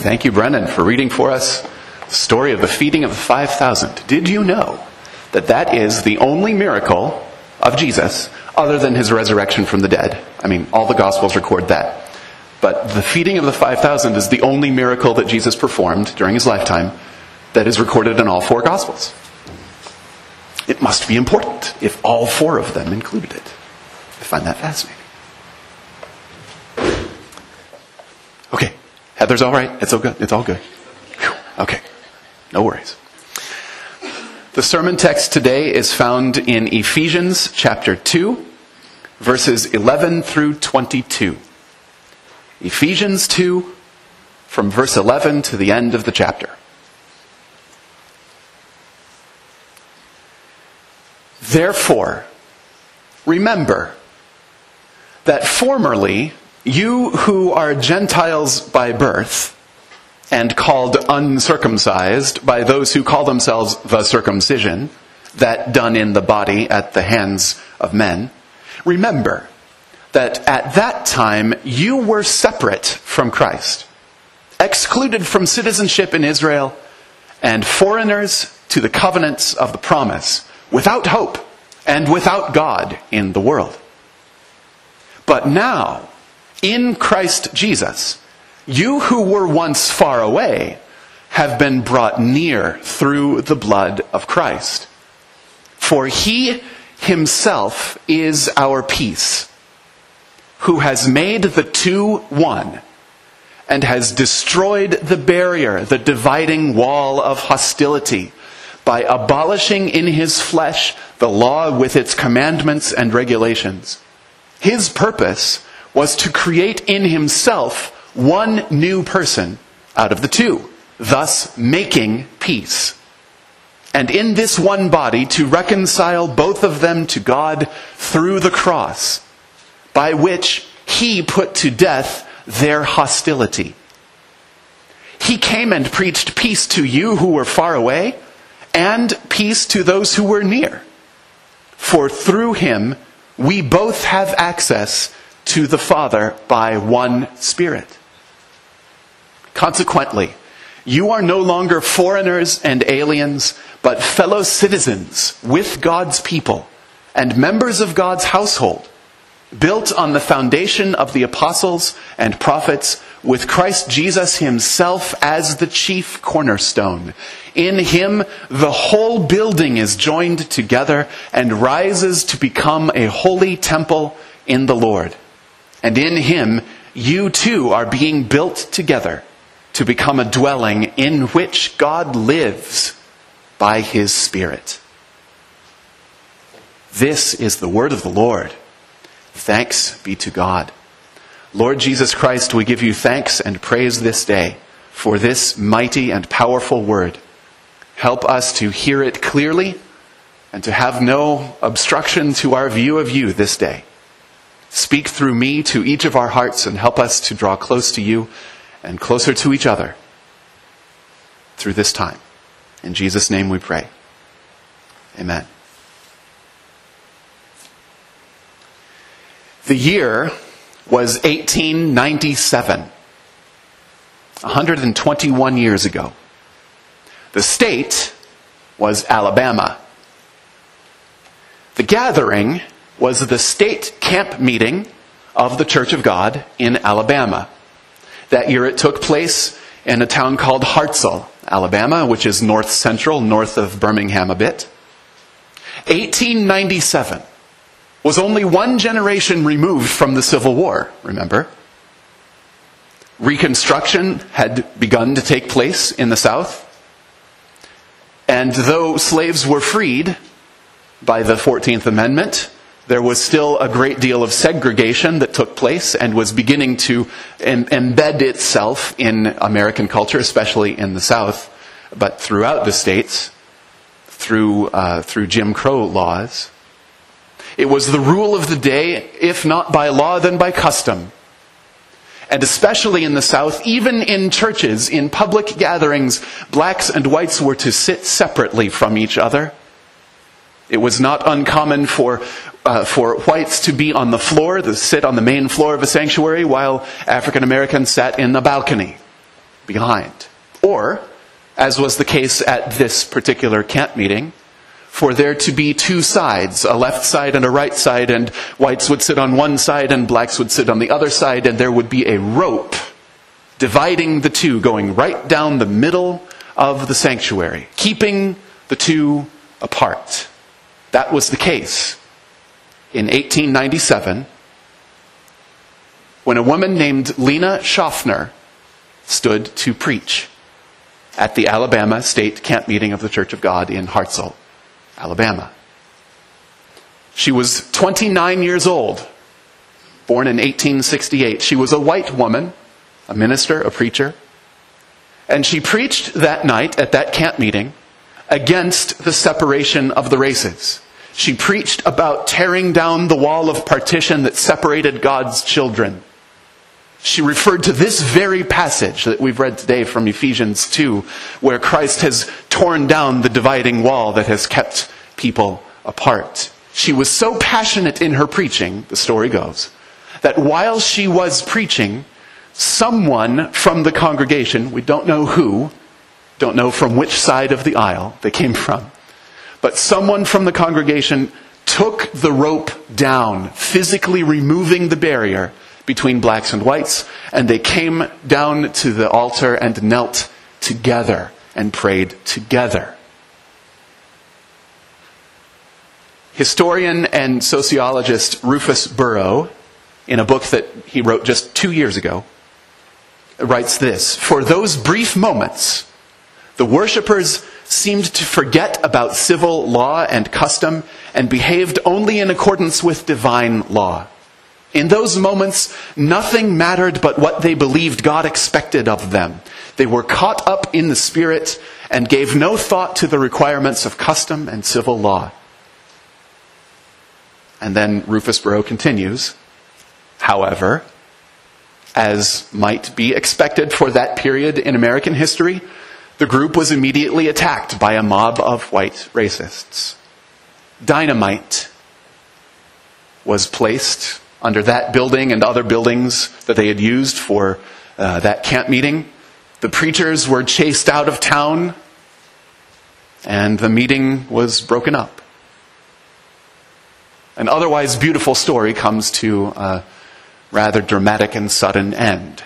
Thank you, Brennan, for reading for us the story of the feeding of the 5,000. Did you know that that is the only miracle of Jesus other than his resurrection from the dead? I mean, all the Gospels record that. But the feeding of the 5,000 is the only miracle that Jesus performed during his lifetime that is recorded in all four Gospels. It must be important if all four of them included it. I find that fascinating. Okay, Heather's all right. It's all good. It's all good. Whew. Okay, no worries. The sermon text today is found in Ephesians chapter 2, verses 11 through 22. Ephesians 2, from verse 11 to the end of the chapter. Therefore, remember that formerly you who are Gentiles by birth and called uncircumcised by those who call themselves the circumcision, that done in the body at the hands of men, remember that at that time you were separate from Christ, excluded from citizenship in Israel, and foreigners to the covenants of the promise, without hope and without God in the world. But now, in Christ Jesus, you who were once far away have been brought near through the blood of Christ. For he himself is our peace, who has made the two one, and has destroyed the barrier, the dividing wall of hostility, by abolishing in his flesh the law with its commandments and regulations. His purpose was to create in himself one new person out of the two, thus making peace. And in this one body to reconcile both of them to God through the cross, by which he put to death their hostility. He came and preached peace to you who were far away, and peace to those who were near. For through him we both have access to the Father by one Spirit. Consequently, you are no longer foreigners and aliens, but fellow citizens with God's people and members of God's household, built on the foundation of the apostles and prophets, with Christ Jesus himself as the chief cornerstone. In him, the whole building is joined together and rises to become a holy temple in the Lord. And in him, you too are being built together to become a dwelling in which God lives by his Spirit. This is the word of the Lord. Thanks be to God. Lord Jesus Christ, we give you thanks and praise this day for this mighty and powerful word. Help us to hear it clearly and to have no obstruction to our view of you this day. Speak through me to each of our hearts and help us to draw close to you and closer to each other through this time. In Jesus' name we pray. Amen. The year was 1897, 121 years ago. The state was Alabama. The gathering was the state camp meeting of the Church of God in Alabama. That year it took place in a town called Hartselle, Alabama, which is north central, north of Birmingham a bit. 1897 was only one generation removed from the Civil War, remember? Reconstruction had begun to take place in the South. And though slaves were freed by the 14th Amendment, there was still a great deal of segregation that took place and was beginning to embed itself in American culture, especially in the South, but throughout the states, through Jim Crow laws. It was the rule of the day, if not by law, then by custom. And especially in the South, even in churches, in public gatherings, blacks and whites were to sit separately from each other. It was not uncommon for whites to be on the floor, to sit on the main floor of a sanctuary, while African Americans sat in the balcony. behind. Or, as was the case at this particular camp meeting, for there to be two sides, a left side and a right side, and whites would sit on one side and blacks would sit on the other side, and there would be a rope dividing the two, going right down the middle of the sanctuary, keeping the two apart. That was the case in 1897, when a woman named Lena Schaffner stood to preach at the Alabama State Camp Meeting of the Church of God in Hartselle, Alabama. She was 29 years old, born in 1868. She was a white woman, a minister, a preacher, and she preached that night at that camp meeting against the separation of the races. She preached about tearing down the wall of partition that separated God's children. She referred to this very passage that we've read today from Ephesians 2, where Christ has torn down the dividing wall that has kept people apart. She was so passionate in her preaching, the story goes, that while she was preaching, someone from the congregation, we don't know who, don't know from which side of the aisle they came from, but someone from the congregation took the rope down, physically removing the barrier between blacks and whites, and they came down to the altar and knelt together and prayed together. Historian and sociologist Rufus Burrow, in a book that he wrote just 2 years ago, writes this: "For those brief moments, the worshippers seemed to forget about civil law and custom and behaved only in accordance with divine law. In those moments, nothing mattered but what they believed God expected of them. They were caught up in the Spirit and gave no thought to the requirements of custom and civil law." And then Rufus Burrow continues, "However, as might be expected for that period in American history, the group was immediately attacked by a mob of white racists. Dynamite was placed under that building and other buildings that they had used for that camp meeting. The preachers were chased out of town, and the meeting was broken up. An otherwise beautiful story comes to a rather dramatic and sudden end.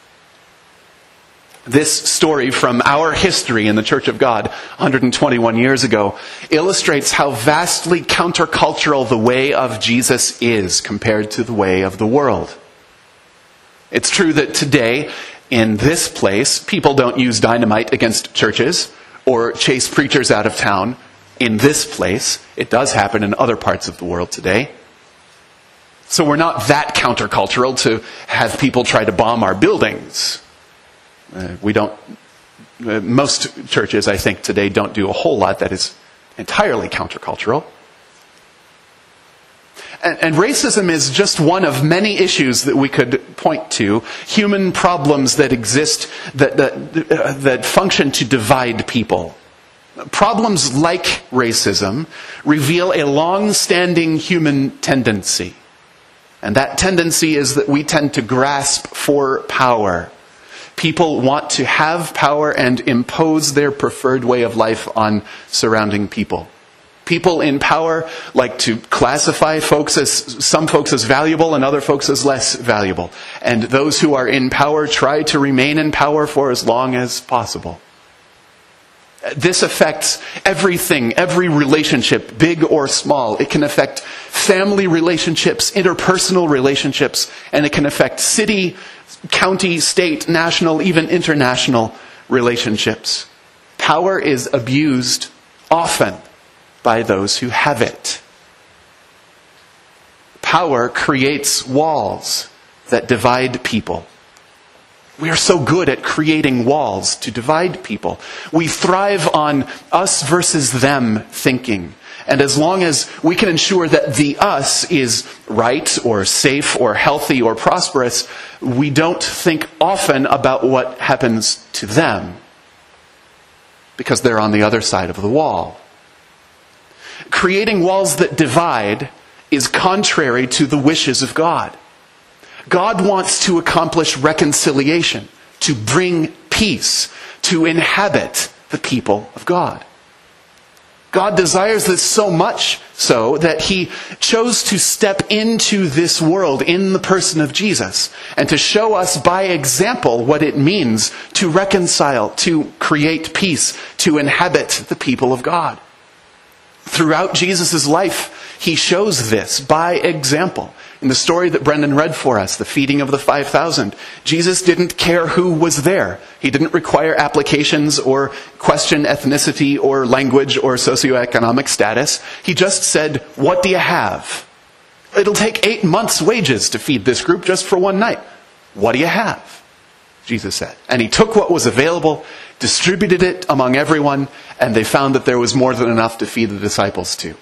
This story from our history in the Church of God 121 years ago illustrates how vastly countercultural the way of Jesus is compared to the way of the world. It's true that today, in this place, people don't use dynamite against churches or chase preachers out of town. In this place, it does happen in other parts of the world today. So we're not that countercultural to have people try to bomb our buildings. Most churches, I think, today don't do a whole lot that is entirely countercultural. And racism is just one of many issues that we could point to, human problems that exist, that function to divide people. Problems like racism reveal a long-standing human tendency. And that tendency is that we tend to grasp for power. People want to have power and impose their preferred way of life on surrounding people. People in power like to classify some folks as valuable and other folks as less valuable. And those who are in power try to remain in power for as long as possible. This affects everything, every relationship, big or small. It can affect family relationships, interpersonal relationships, and it can affect city, county, state, national, even international relationships. Power is abused often by those who have it. Power creates walls that divide people. We are so good at creating walls to divide people. We thrive on us versus them thinking. And as long as we can ensure that the us is right or safe or healthy or prosperous, we don't think often about what happens to them because they're on the other side of the wall. Creating walls that divide is contrary to the wishes of God. God wants to accomplish reconciliation, to bring peace, to inhabit the people of God. God desires this so much so that he chose to step into this world in the person of Jesus and to show us by example what it means to reconcile, to create peace, to inhabit the people of God. Throughout Jesus' life, he shows this by example. In the story that Brendan read for us, the feeding of the 5,000, Jesus didn't care who was there. He didn't require applications or question ethnicity or language or socioeconomic status. He just said, "What do you have?" It'll take 8 months' wages to feed this group just for one night. "What do you have?" Jesus said. And he took what was available, distributed it among everyone, and they found that there was more than enough to feed the disciples too.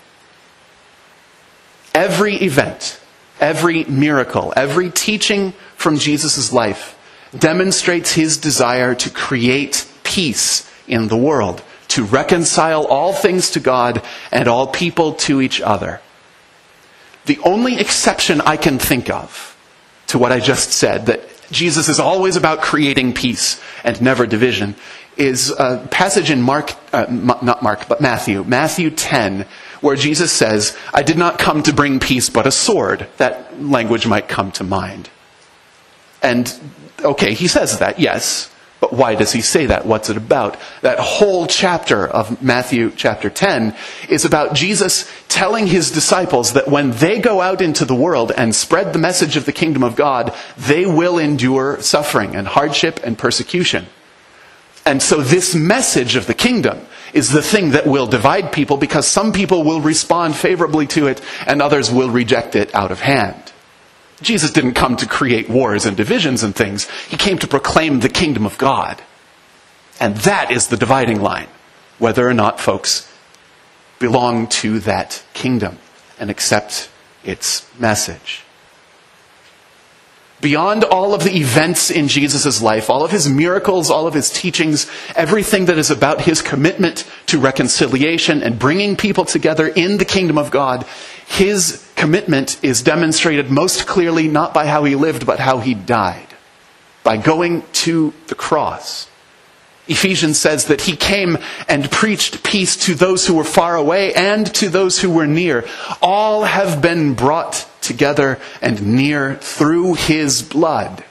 Every event, every miracle, every teaching from Jesus' life demonstrates his desire to create peace in the world, to reconcile all things to God and all people to each other. The only exception I can think of to what I just said, that Jesus is always about creating peace and never division, is a passage in Matthew 10, where Jesus says, "I did not come to bring peace but a sword." That language might come to mind. And, okay, he says that, yes, but why does he say that? What's it about? That whole chapter of Matthew chapter 10 is about Jesus telling his disciples that when they go out into the world and spread the message of the kingdom of God, they will endure suffering and hardship and persecution. And so this message of the kingdom is the thing that will divide people, because some people will respond favorably to it and others will reject it out of hand. Jesus didn't come to create wars and divisions and things. He came to proclaim the kingdom of God. And that is the dividing line, whether or not folks belong to that kingdom and accept its message. Beyond all of the events in Jesus' life, all of his miracles, all of his teachings, everything that is about his commitment to reconciliation and bringing people together in the kingdom of God, his commitment is demonstrated most clearly not by how he lived, but how he died, by going to the cross. Ephesians says that he came and preached peace to those who were far away and to those who were near. All have been brought together and near through his blood.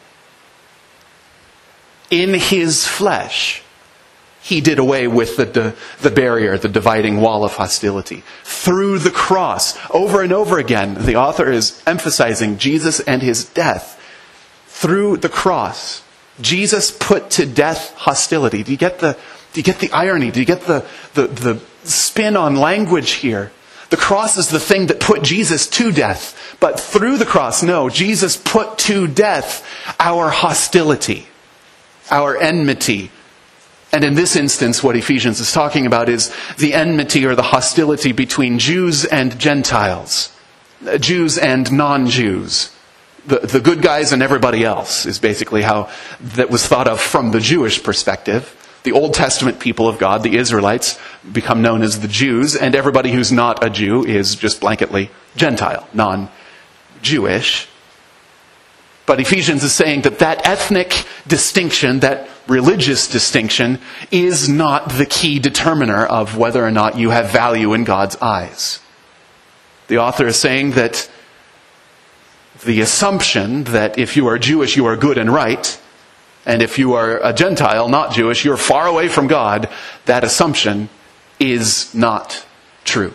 In his flesh, he did away with the barrier, the dividing wall of hostility. Through the cross, over and over again, the author is emphasizing Jesus and his death. Through the cross, Jesus put to death hostility. Do you get the irony? Do you get the spin on language here? The cross is the thing that put Jesus to death. But through the cross, no, Jesus put to death our hostility, our enmity. And in this instance, what Ephesians is talking about is the enmity or the hostility between Jews and Gentiles, Jews and non-Jews. The good guys and everybody else is basically how that was thought of from the Jewish perspective. The Old Testament people of God, the Israelites, become known as the Jews, and everybody who's not a Jew is just blanketly Gentile, non-Jewish. But Ephesians is saying that that ethnic distinction, that religious distinction, is not the key determiner of whether or not you have value in God's eyes. The author is saying that the assumption that if you are Jewish, you are good and right, and if you are a Gentile, not Jewish, you're far away from God, that assumption is not true.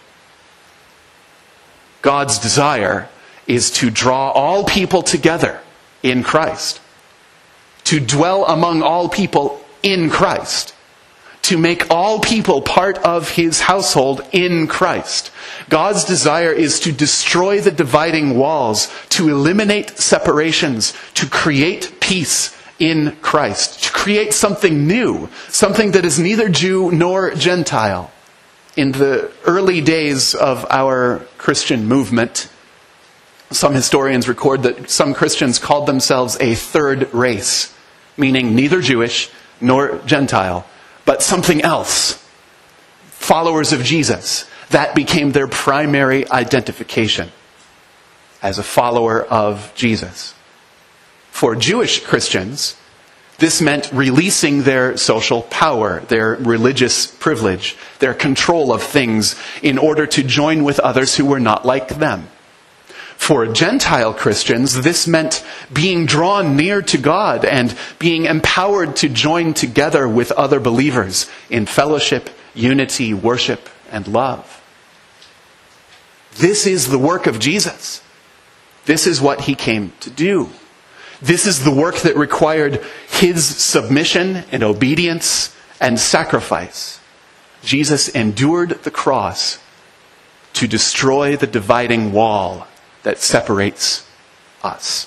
God's desire is to draw all people together in Christ, to dwell among all people in Christ, to make all people part of his household in Christ. God's desire is to destroy the dividing walls, to eliminate separations, to create peace in Christ, to create something new, something that is neither Jew nor Gentile. In the early days of our Christian movement, some historians record that some Christians called themselves a third race, meaning neither Jewish nor Gentile, but something else. Followers of Jesus. That became their primary identification as a follower of Jesus. For Jewish Christians, This meant releasing their social power, their religious privilege, their control of things in order to join with others who were not like them. For Gentile Christians, this meant being drawn near to God and being empowered to join together with other believers in fellowship, unity, worship, and love. This is the work of Jesus. This is what he came to do. This is the work that required his submission and obedience and sacrifice. Jesus endured the cross to destroy the dividing wall that separates us.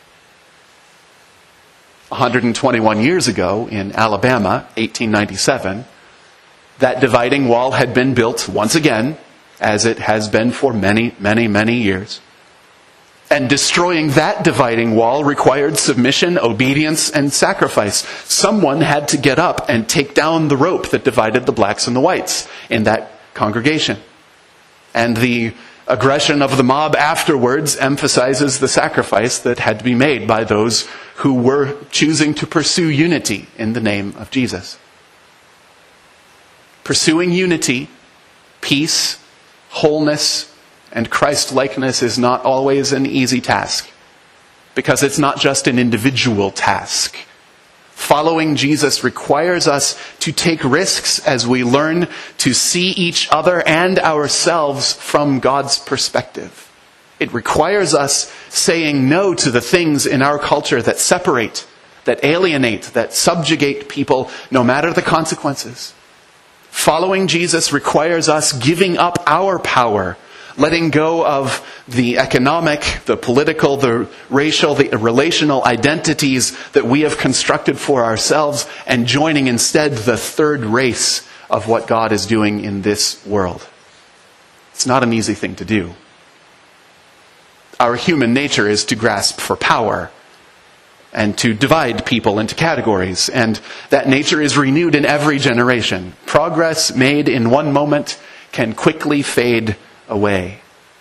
121 years ago in Alabama, 1897, that dividing wall had been built once again, as it has been for many, many, many years. And destroying that dividing wall required submission, obedience, and sacrifice. Someone had to get up and take down the rope that divided the blacks and the whites in that congregation. And the aggression of the mob afterwards emphasizes the sacrifice that had to be made by those who were choosing to pursue unity in the name of Jesus. Pursuing unity, peace, wholeness, and Christ-likeness is not always an easy task, because it's not just an individual task. Following Jesus requires us to take risks as we learn to see each other and ourselves from God's perspective. It requires us saying no to the things in our culture that separate, that alienate, that subjugate people, no matter the consequences. Following Jesus requires us giving up our power, letting go of the economic, the political, the racial, the relational identities that we have constructed for ourselves, and joining instead the third race of what God is doing in this world. It's not an easy thing to do. Our human nature is to grasp for power and to divide people into categories, and that nature is renewed in every generation. Progress made in one moment can quickly fade away.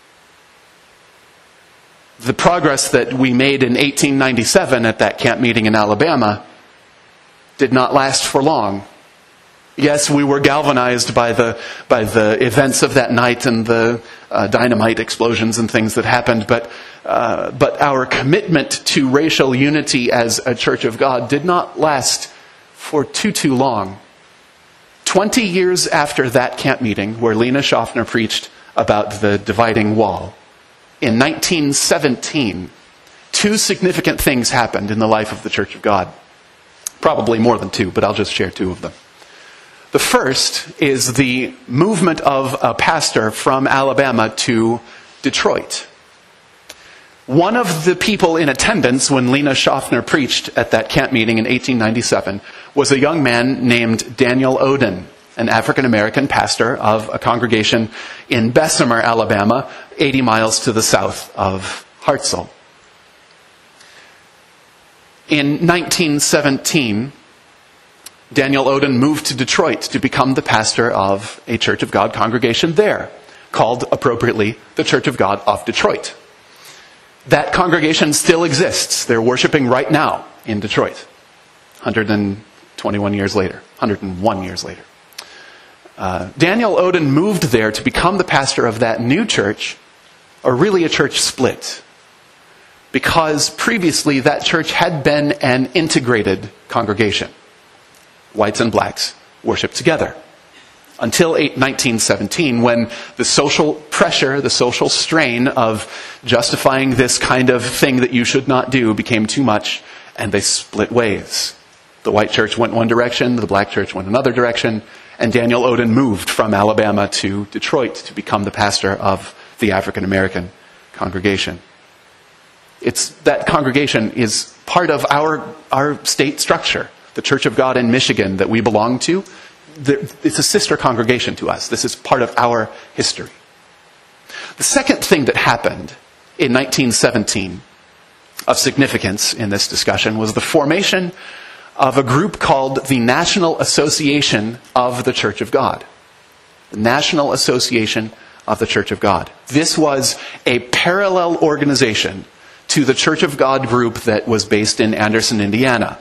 The progress that we made in 1897 at that camp meeting in Alabama did not last for long. Yes, we were galvanized by the events of that night and the dynamite explosions and things that happened, but our commitment to racial unity as a Church of God did not last for too long. 20 years after that camp meeting, where Lena Schaffner preached about the dividing wall, in 1917, two significant things happened in the life of the Church of God. Probably more than two, but I'll just share two of them. The first is the movement of a pastor from Alabama to Detroit. One of the people in attendance when Lena Schaffner preached at that camp meeting in 1897 was a young man named Daniel Oden, an African-American pastor of a congregation in Bessemer, Alabama, 80 miles to the south of Hartselle. In 1917, Daniel Oden moved to Detroit to become the pastor of a Church of God congregation there, called appropriately the Church of God of Detroit. That congregation still exists. They're worshiping right now in Detroit, 101 years later. Daniel Oden moved there to become the pastor of that new church, or really a church split, because previously that church had been an integrated congregation. Whites and blacks worshiped together. Until 1917, when the social pressure, the social strain of justifying this kind of thing that you should not do became too much, and they split ways. The white church went one direction, the black church went another direction, and Daniel Oden moved from Alabama to Detroit to become the pastor of the African American congregation. That congregation is part of our state structure. The Church of God in Michigan that we belong to, it's a sister congregation to us. This is part of our history. The second thing that happened in 1917 of significance in this discussion was the formation of a group called the National Association of the Church of God. The National Association of the Church of God. This was a parallel organization to the Church of God group that was based in Anderson, Indiana,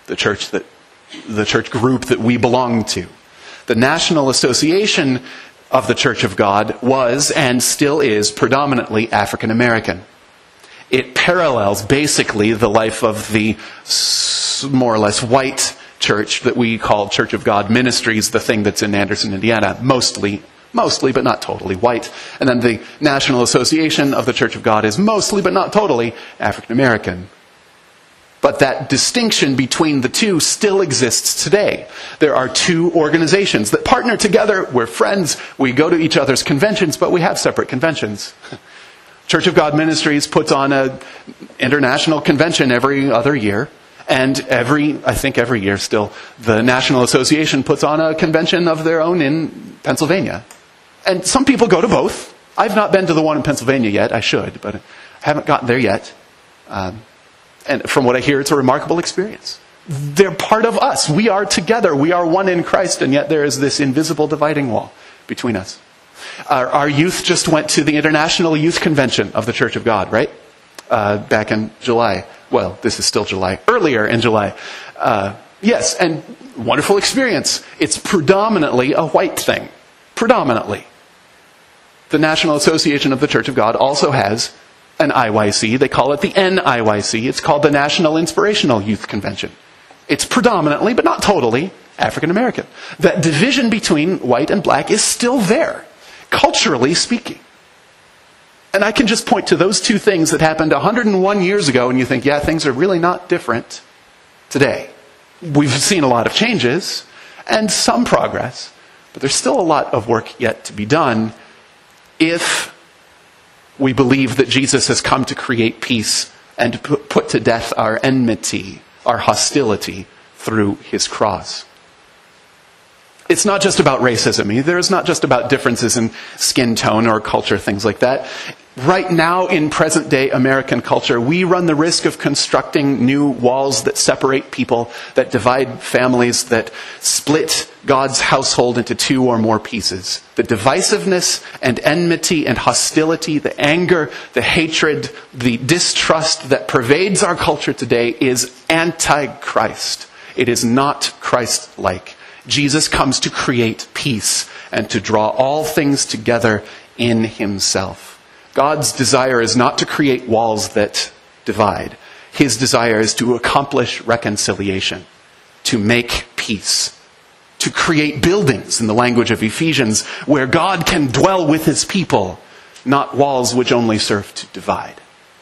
the church group that we belong to. The National Association of the Church of God was and still is predominantly African American. It parallels basically the life of the more or less white church that we call Church of God Ministries, the thing that's in Anderson, Indiana, mostly but not totally white. And then the National Association of the Church of God is mostly but not totally African American. But that distinction between the two still exists today. There are two organizations that partner together. We're friends. We go to each other's conventions, but we have separate conventions. Church of God Ministries puts on an international convention every other year. And I think every year still, the National Association puts on a convention of their own in Pennsylvania. And some people go to both. I've not been to the one in Pennsylvania yet. I should, but I haven't gotten there yet. And from what I hear, it's a remarkable experience. They're part of us. We are together. We are one in Christ, and yet there is this invisible dividing wall between us. Our youth just went to the International Youth Convention of the Church of God, right? Back in July. Well, this is still July. Earlier in July. Yes, and wonderful experience. It's predominantly a white thing. Predominantly. The National Association of the Church of God also has an IYC. They call it the NIYC. It's called the National Inspirational Youth Convention. It's predominantly, but not totally, African American. That division between white and black is still there, culturally speaking. And I can just point to those two things that happened 101 years ago, and you think, yeah, things are really not different today. We've seen a lot of changes and some progress, but there's still a lot of work yet to be done if we believe that Jesus has come to create peace and put to death our enmity, our hostility through his cross. It's not just about racism either. It's not just about differences in skin tone or culture, things like that. Right now, in present-day American culture, we run the risk of constructing new walls that separate people, that divide families, that split God's household into two or more pieces. The divisiveness and enmity and hostility, the anger, the hatred, the distrust that pervades our culture today is anti-Christ. It is not Christ-like. Jesus comes to create peace and to draw all things together in himself. God's desire is not to create walls that divide. His desire is to accomplish reconciliation, to make peace, to create buildings, in the language of Ephesians, where God can dwell with his people, not walls which only serve to divide.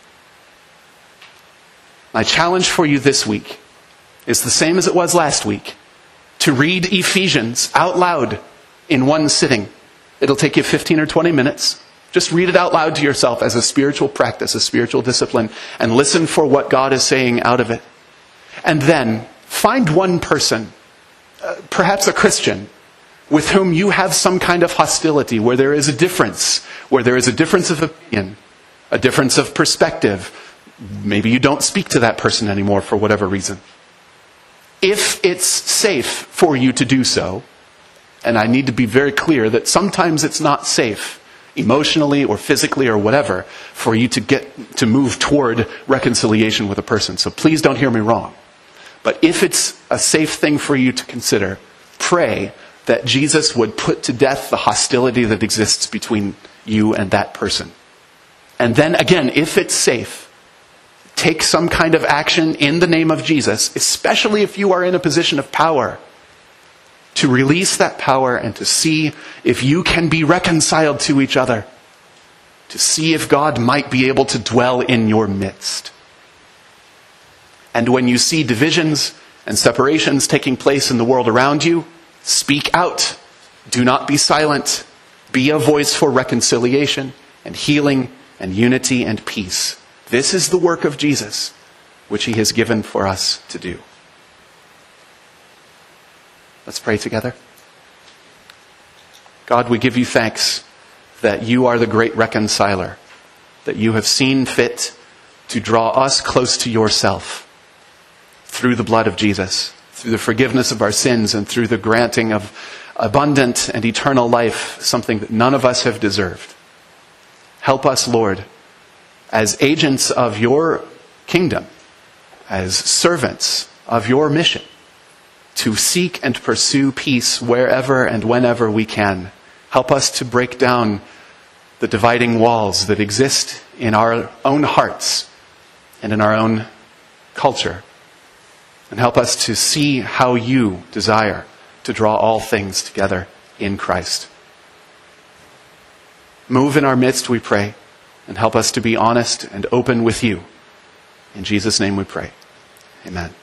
My challenge for you this week is the same as it was last week, to read Ephesians out loud in one sitting. It'll take you 15 or 20 minutes. Just read it out loud to yourself as a spiritual practice, a spiritual discipline, and listen for what God is saying out of it. And then find one person, perhaps a Christian, with whom you have some kind of hostility, where there is a difference of opinion, a difference of perspective. Maybe you don't speak to that person anymore for whatever reason. If it's safe for you to do so, and I need to be very clear that sometimes it's not safe, emotionally or physically or whatever, for you to move toward reconciliation with a person. So please don't hear me wrong. But if it's a safe thing for you to consider, pray that Jesus would put to death the hostility that exists between you and that person. And then again, if it's safe, take some kind of action in the name of Jesus, especially if you are in a position of power, to release that power and to see if you can be reconciled to each other, to see if God might be able to dwell in your midst. And when you see divisions and separations taking place in the world around you, speak out. Do not be silent. Be a voice for reconciliation and healing and unity and peace. This is the work of Jesus, which he has given for us to do. Let's pray together. God, we give you thanks that you are the great reconciler, that you have seen fit to draw us close to yourself through the blood of Jesus, through the forgiveness of our sins, and through the granting of abundant and eternal life, something that none of us have deserved. Help us, Lord, as agents of your kingdom, as servants of your mission to seek and pursue peace wherever and whenever we can. Help us to break down the dividing walls that exist in our own hearts and in our own culture. And help us to see how you desire to draw all things together in Christ. Move in our midst, we pray, and help us to be honest and open with you. In Jesus' name we pray. Amen.